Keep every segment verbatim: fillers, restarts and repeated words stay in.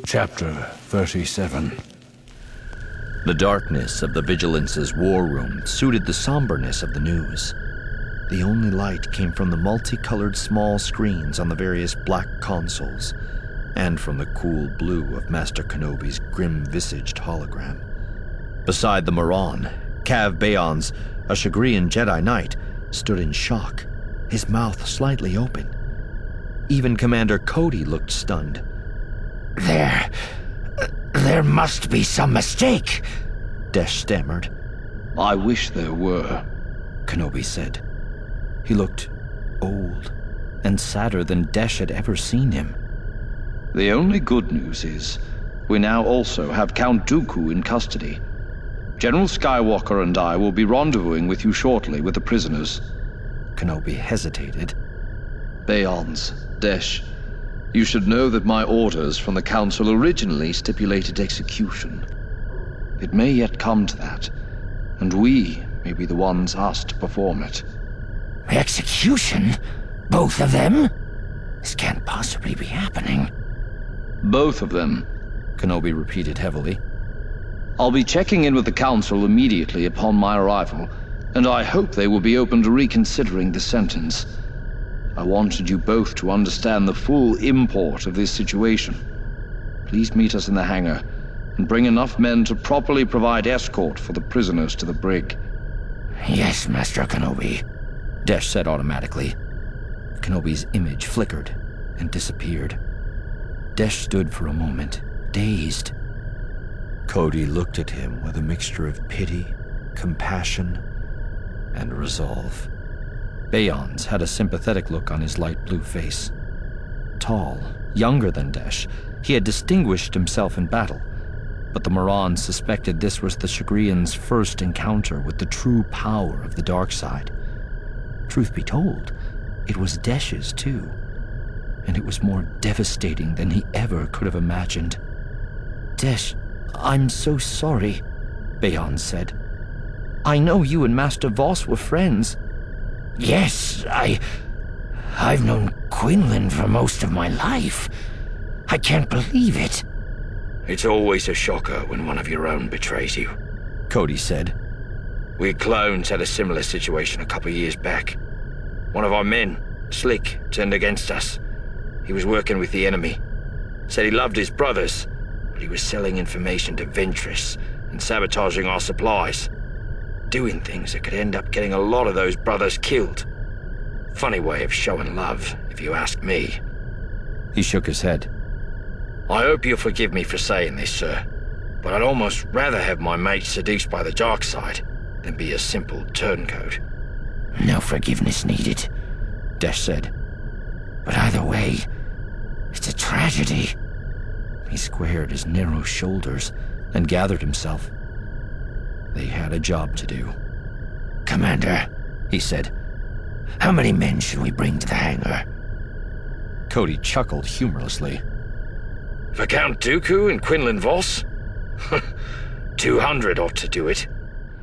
Chapter thirty-seven. The darkness of the Vigilance's war room suited the somberness of the news. The only light came from the multicolored small screens on the various black consoles, and from the cool blue of Master Kenobi's grim-visaged hologram. Beside the Moran, Cav Bayons, a Chagrian Jedi Knight, stood in shock, his mouth slightly open. Even Commander Cody looked stunned. There... there must be some mistake, Desh stammered. I wish there were, Kenobi said. He looked old and sadder than Desh had ever seen him. The only good news is, we now also have Count Dooku in custody. General Skywalker and I will be rendezvousing with you shortly with the prisoners. Kenobi hesitated. Bayons, Desh, you should know that my orders from the Council originally stipulated execution. It may yet come to that, and we may be the ones asked to perform it. Execution? Both of them? This can't possibly be happening. Both of them, Kenobi repeated heavily. I'll be checking in with the Council immediately upon my arrival, and I hope they will be open to reconsidering the sentence. I wanted you both to understand the full import of this situation. Please meet us in the hangar, and bring enough men to properly provide escort for the prisoners to the brig. Yes, Master Kenobi, Desh said automatically. Kenobi's image flickered and disappeared. Desh stood for a moment, dazed. Cody looked at him with a mixture of pity, compassion, and resolve. Bayons had a sympathetic look on his light blue face. Tall, younger than Desh, he had distinguished himself in battle, but the Moran suspected this was the Chagrian's first encounter with the true power of the dark side. Truth be told, it was Desh's too, and it was more devastating than he ever could have imagined. Desh, I'm so sorry, Bayons said. I know you and Master Voss were friends. Yes, I... I've known Quinlan for most of my life. I can't believe it. It's always a shocker when one of your own betrays you, Cody said. We clones had a similar situation a couple of years back. One of our men, Slick, turned against us. He was working with the enemy. Said he loved his brothers, but he was selling information to Ventress and sabotaging our supplies. Doing things that could end up getting a lot of those brothers killed. Funny way of showing love, if you ask me. He shook his head. I hope you'll forgive me for saying this, sir, but I'd almost rather have my mate seduced by the dark side than be a simple turncoat. No forgiveness needed, Desh said. But either way, it's a tragedy. He squared his narrow shoulders and gathered himself. They had a job to do. Commander, he said, how many men should we bring to the hangar? Cody chuckled humorlessly. For Count Dooku and Quinlan Voss? Two hundred ought to do it.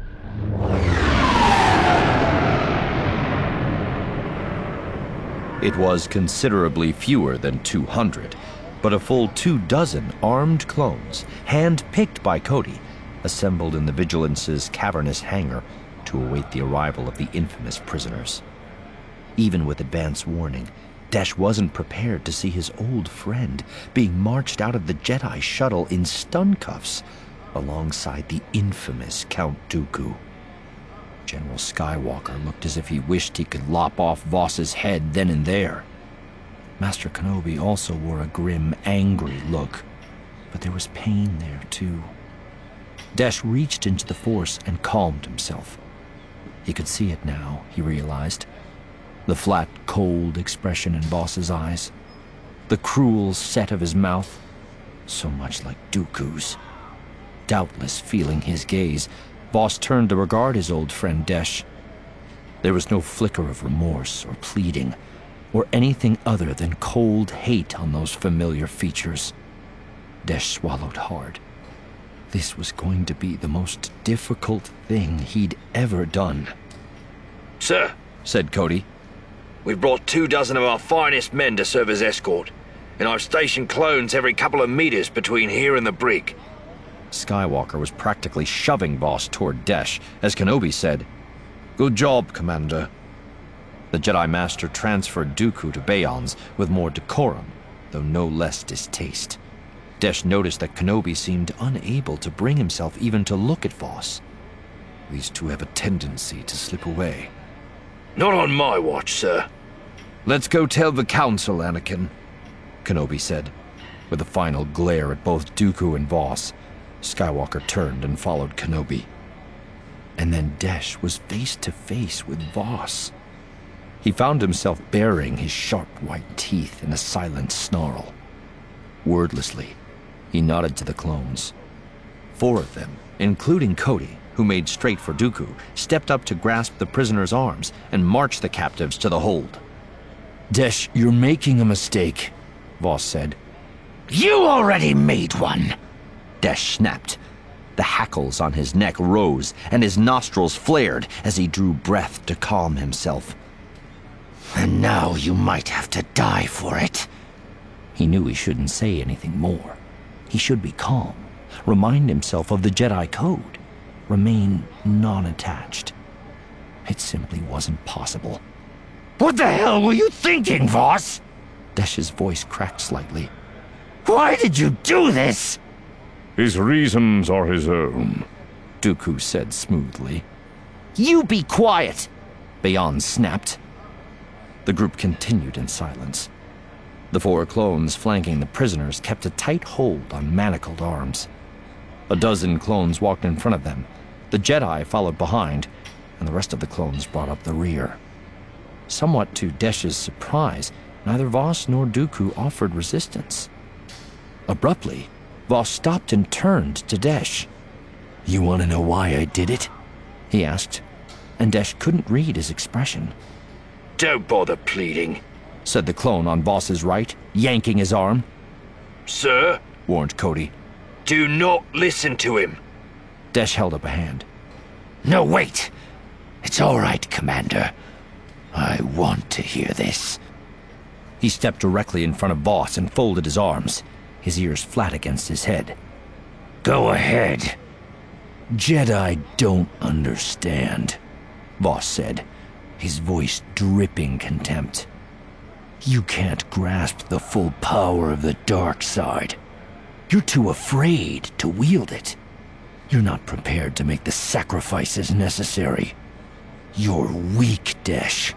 It was considerably fewer than two hundred, but a full two dozen armed clones, hand-picked by Cody, assembled in the Vigilance's cavernous hangar to await the arrival of the infamous prisoners. Even with advance warning, Desh wasn't prepared to see his old friend being marched out of the Jedi shuttle in stun cuffs alongside the infamous Count Dooku. General Skywalker looked as if he wished he could lop off Voss's head then and there. Master Kenobi also wore a grim, angry look, but there was pain there too. Desh reached into the Force and calmed himself. He could see it now, he realized. The flat, cold expression in Voss's eyes. The cruel set of his mouth. So much like Dooku's. Doubtless feeling his gaze, Voss turned to regard his old friend Desh. There was no flicker of remorse or pleading, or anything other than cold hate on those familiar features. Desh swallowed hard. This was going to be the most difficult thing he'd ever done. Sir, said Cody. We've brought two dozen of our finest men to serve as escort. and I've stationed clones every couple of meters between here and the brig. Skywalker was practically shoving Voss toward Desh as Kenobi said, "Good job, Commander." The Jedi Master transferred Dooku to Bayon's with more decorum, though no less distaste. Desh noticed that Kenobi seemed unable to bring himself even to look at Voss. "These two have a tendency to slip away." Not on my watch, sir. "Let's go tell the Council, Anakin," Kenobi said. With a final glare at both Dooku and Voss, Skywalker turned and followed Kenobi. And then Desh was face to face with Voss. He found himself baring his sharp white teeth in a silent snarl. Wordlessly, he nodded to the clones. Four of them, including Cody, who made straight for Dooku, stepped up to grasp the prisoner's arms and marched the captives to the hold. Desh, you're making a mistake, Voss said. You already made one, Desh snapped. The hackles on his neck rose and his nostrils flared as he drew breath to calm himself. And now you might have to die for it. He knew he shouldn't say anything more. He should be calm, remind himself of the Jedi Code, remain non-attached. It simply wasn't possible. What the hell were you thinking, Voss? Desh's voice cracked slightly. Why did you do this? His reasons are his own, Dooku said smoothly. You be quiet, Bayon snapped. The group continued in silence. The four clones flanking the prisoners kept a tight hold on manacled arms. A dozen clones walked in front of them. The Jedi followed behind, and the rest of the clones brought up the rear. Somewhat to Desh's surprise, neither Voss nor Dooku offered resistance. Abruptly, Voss stopped and turned to Desh. You want to know why I did it? He asked, and Desh couldn't read his expression. Don't bother pleading, said the clone on Voss's right, yanking his arm. Sir, warned Cody. Do not listen to him. Desh held up a hand. No, wait. It's all right, Commander. I want to hear this. He stepped directly in front of Voss and folded his arms, his ears flat against his head. Go ahead. Jedi don't understand, Voss said, his voice dripping contempt. You can't grasp the full power of the dark side. You're too afraid to wield it. You're not prepared to make the sacrifices necessary. You're weak, Desh.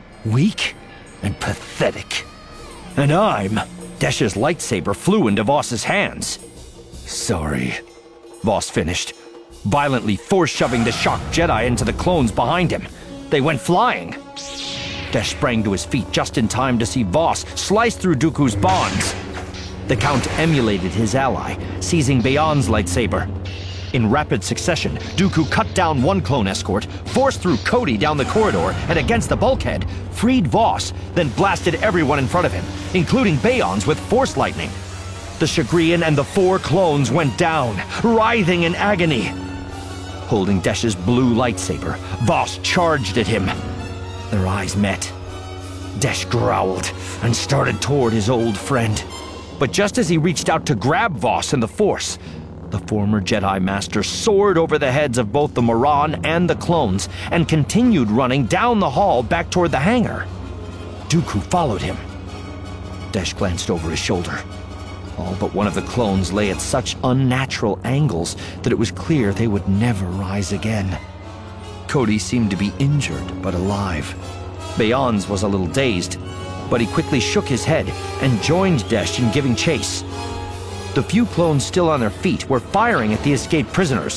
Weak and pathetic. And I'm... Desh's lightsaber flew into Voss's hands. Sorry, Voss finished, violently force-shoving the shocked Jedi into the clones behind him. They went flying. Desh sprang to his feet just in time to see Voss slice through Dooku's bonds. The Count emulated his ally, seizing Bayon's lightsaber. In rapid succession, Dooku cut down one clone escort, forced through Cody down the corridor and against the bulkhead, freed Voss, then blasted everyone in front of him, including Bayon's with force lightning. The Chagrian and the four clones went down, writhing in agony. Holding Desh's blue lightsaber, Voss charged at him. Their eyes met. Desh growled and started toward his old friend. But just as he reached out to grab Voss in the Force, the former Jedi Master soared over the heads of both the Moran and the clones and continued running down the hall back toward the hangar. Dooku followed him. Desh glanced over his shoulder. All but one of the clones lay at such unnatural angles that it was clear they would never rise again. Cody seemed to be injured but alive. Bayon's was a little dazed, but he quickly shook his head and joined Desh in giving chase. The few clones still on their feet were firing at the escaped prisoners.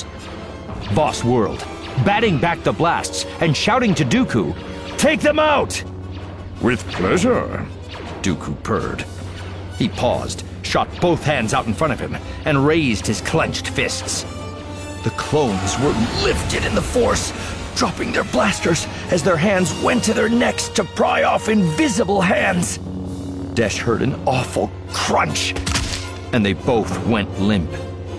Voss whirled, batting back the blasts and shouting to Dooku, "Take them out!" With pleasure, Dooku purred. He paused, shot both hands out in front of him, and raised his clenched fists. The clones were lifted in the Force, dropping their blasters as their hands went to their necks to pry off invisible hands. Desh heard an awful crunch, and they both went limp.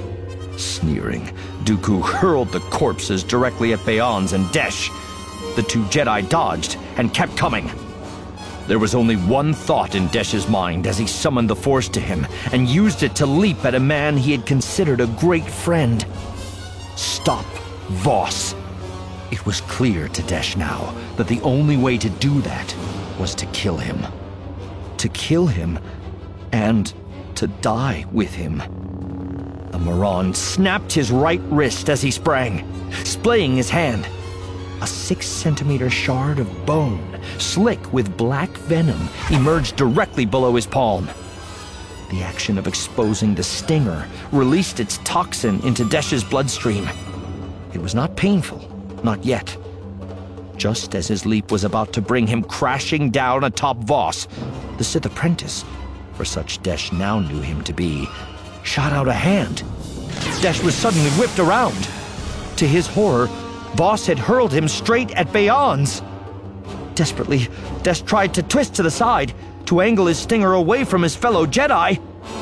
Sneering, Dooku hurled the corpses directly at Bayon's and Desh. The two Jedi dodged and kept coming. There was only one thought in Desh's mind as he summoned the Force to him and used it to leap at a man he had considered a great friend. Stop Voss. It was clear to Desh now that the only way to do that was to kill him. To kill him and to die with him. The Moran snapped his right wrist as he sprang, splaying his hand. A six-centimeter shard of bone, slick with black venom, emerged directly below his palm. The action of exposing the stinger released its toxin into Desh's bloodstream. It was not painful, not yet. Just as his leap was about to bring him crashing down atop Voss, the Sith apprentice, for such Desh now knew him to be, shot out a hand. Desh was suddenly whipped around. To his horror, Voss had hurled him straight at Bayans. Desperately, Desh tried to twist to the side, to angle his stinger away from his fellow Jedi.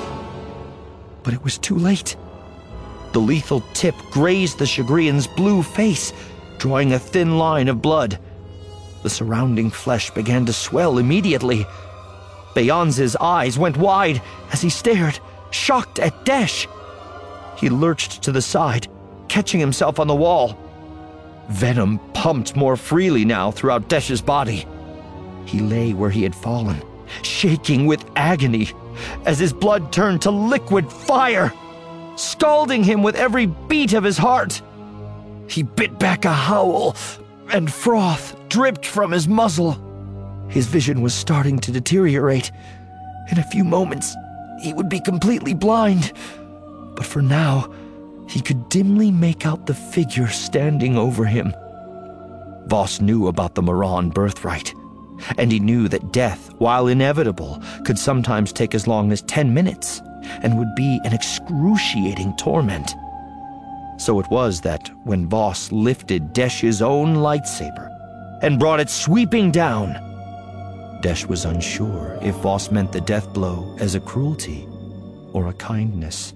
But it was too late. The lethal tip grazed the Chagrian's blue face, drawing a thin line of blood. The surrounding flesh began to swell immediately. Bayans's eyes went wide as he stared, shocked at Desh. He lurched to the side, catching himself on the wall. Venom pumped more freely now throughout Desh's body. He lay where he had fallen, shaking with agony, as his blood turned to liquid fire, scalding him with every beat of his heart. He bit back a howl, and froth dripped from his muzzle. His vision was starting to deteriorate. In a few moments, he would be completely blind. But for now, he could dimly make out the figure standing over him. Voss knew about the Moran birthright, and he knew that death, while inevitable, could sometimes take as long as ten minutes, and would be an excruciating torment. So it was that when Voss lifted Desh's own lightsaber and brought it sweeping down, Desh was unsure if Voss meant the death blow as a cruelty or a kindness.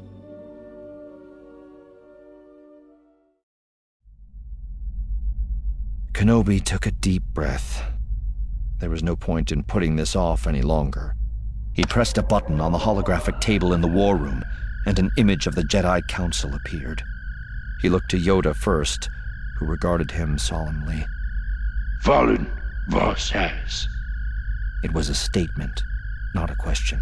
Kenobi took a deep breath. There was no point in putting this off any longer. He pressed a button on the holographic table in the war room, and an image of the Jedi Council appeared. He looked to Yoda first, who regarded him solemnly. Fallen, Voss has. It was a statement, not a question.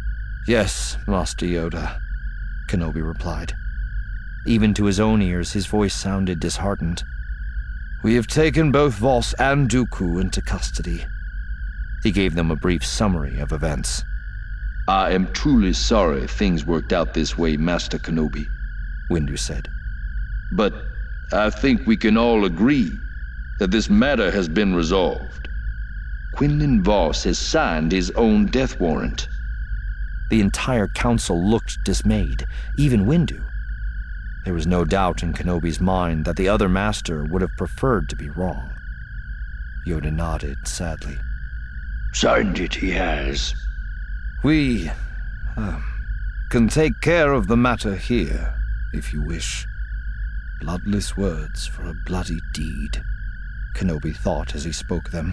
Yes, Master Yoda, Kenobi replied. Even to his own ears, his voice sounded disheartened. We have taken both Voss and Dooku into custody. He gave them a brief summary of events. I am truly sorry things worked out this way, Master Kenobi, Windu said. But I think we can all agree that this matter has been resolved. Quinlan Voss has signed his own death warrant. The entire council looked dismayed, even Windu. There was no doubt in Kenobi's mind that the other master would have preferred to be wrong. Yoda nodded sadly. Signed it he has. We uh, can take care of the matter here, if you wish. Bloodless words for a bloody deed, Kenobi thought as he spoke them.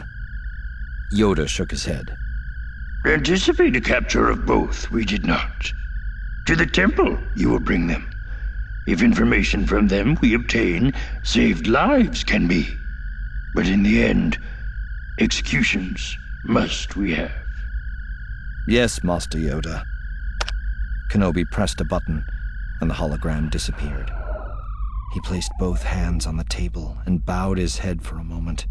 Yoda shook his head. Anticipate a capture of both, we did not. To the temple you will bring them. If information from them we obtain saved lives can be. But in the end, executions must we have. Yes, Master Yoda. Kenobi pressed a button, and the hologram disappeared. He placed both hands on the table and bowed his head for a moment.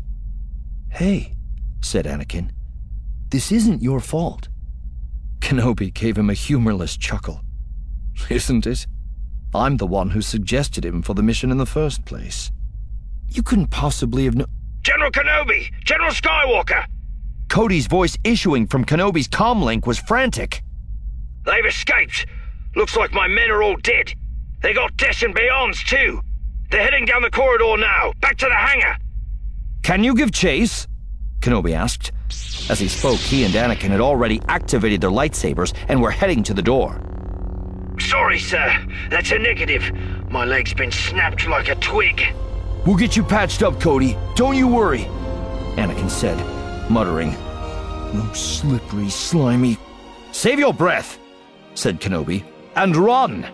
Hey, said Anakin, this isn't your fault. Kenobi gave him a humorless chuckle. Isn't it? I'm the one who suggested him for the mission in the first place. You couldn't possibly have known— General Kenobi! General Skywalker! Cody's voice issuing from Kenobi's comlink was frantic. They've escaped. Looks like my men are all dead. They got Desh and Bayans too. They're heading down the corridor now, back to the hangar. Can you give chase? Kenobi asked. As he spoke, he and Anakin had already activated their lightsabers and were heading to the door. Sorry, sir. That's a negative. My leg's been snapped like a twig. We'll get you patched up, Cody. Don't you worry, Anakin said, muttering. Those slippery, slimy... Save your breath, said Kenobi, and run!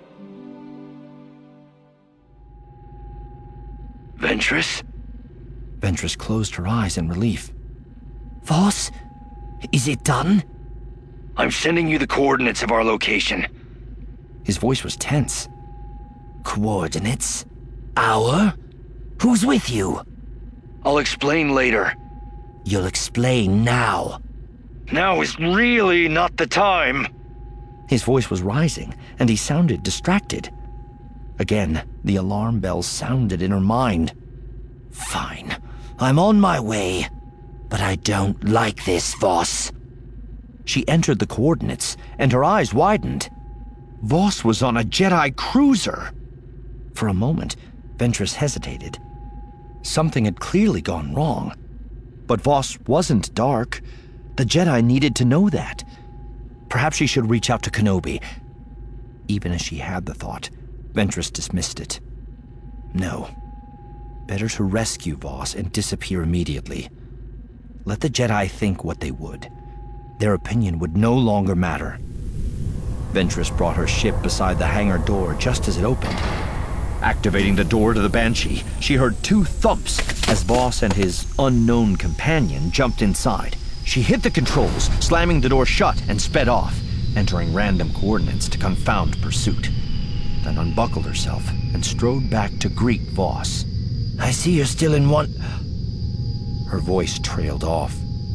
Ventress? Ventress closed her eyes in relief. Voss? Is it done? I'm sending you the coordinates of our location. His voice was tense. Coordinates? Our? Who's with you? I'll explain later. You'll explain now. Now is really not the time. His voice was rising, and he sounded distracted. Again, the alarm bells sounded in her mind. Fine. I'm on my way. But I don't like this, Voss. She entered the coordinates, and her eyes widened. Voss was on a Jedi cruiser. For a moment, Ventress hesitated. Something had clearly gone wrong. But Voss wasn't dark. The Jedi needed to know that. Perhaps she should reach out to Kenobi. Even as she had the thought, Ventress dismissed it. No. Better to rescue Voss and disappear immediately. Let the Jedi think what they would. Their opinion would no longer matter. Ventress brought her ship beside the hangar door just as it opened. Activating the door to the Banshee, she heard two thumps as Voss and his unknown companion jumped inside. She hit the controls, slamming the door shut, and sped off, entering random coordinates to confound pursuit. Then unbuckled herself and strode back to greet Voss. I see you're still in one... Her voice trailed off.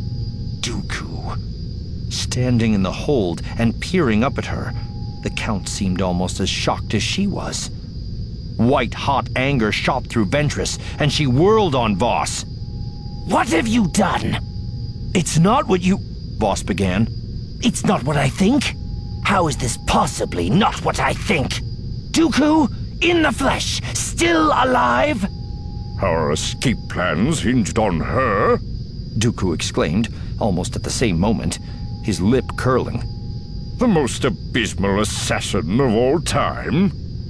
Dooku. Standing in the hold and peering up at her, the Count seemed almost as shocked as she was. White-hot anger shot through Ventress, and she whirled on Voss. What have you done? It's not what you... Voss began. It's not what I think? How is this possibly not what I think? Dooku, in the flesh, still alive? Our escape plans hinged on her? Dooku exclaimed, almost at the same moment, his lip curling. The most abysmal assassin of all time?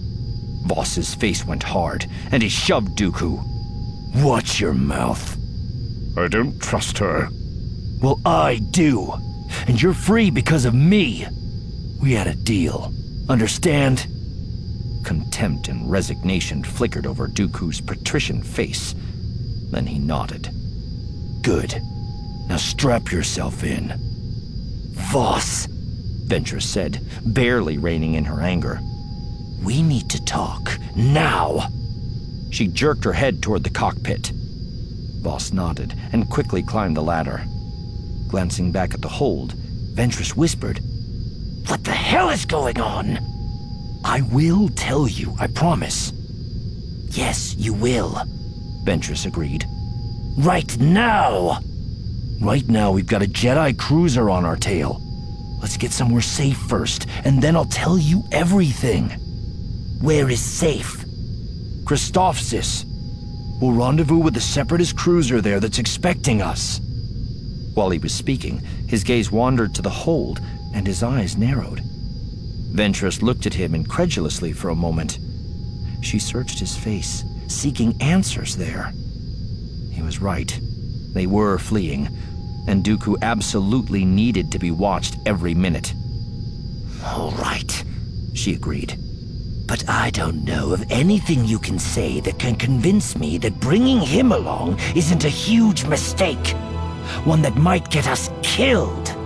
Voss's face went hard, and he shoved Dooku. Watch your mouth. I don't trust her. Well, I do. And you're free because of me. We had a deal. Understand? Contempt and resignation flickered over Dooku's patrician face. Then he nodded. Good. Now strap yourself in. Voss, Ventress said, barely reining in her anger. We need to talk, now. She jerked her head toward the cockpit. Voss nodded and quickly climbed the ladder. Glancing back at the hold, Ventress whispered, What the hell is going on? I will tell you, I promise. Yes, you will, Ventress agreed. Right now! Right now we've got a Jedi cruiser on our tail. Let's get somewhere safe first, and then I'll tell you everything. Where is safe? Christophsis. We'll rendezvous with the Separatist cruiser there that's expecting us. While he was speaking, his gaze wandered to the hold, and his eyes narrowed. Ventress looked at him incredulously for a moment. She searched his face, seeking answers there. He was right. They were fleeing, and Dooku absolutely needed to be watched every minute. All right, she agreed. But I don't know of anything you can say that can convince me that bringing him along isn't a huge mistake. One that might get us killed.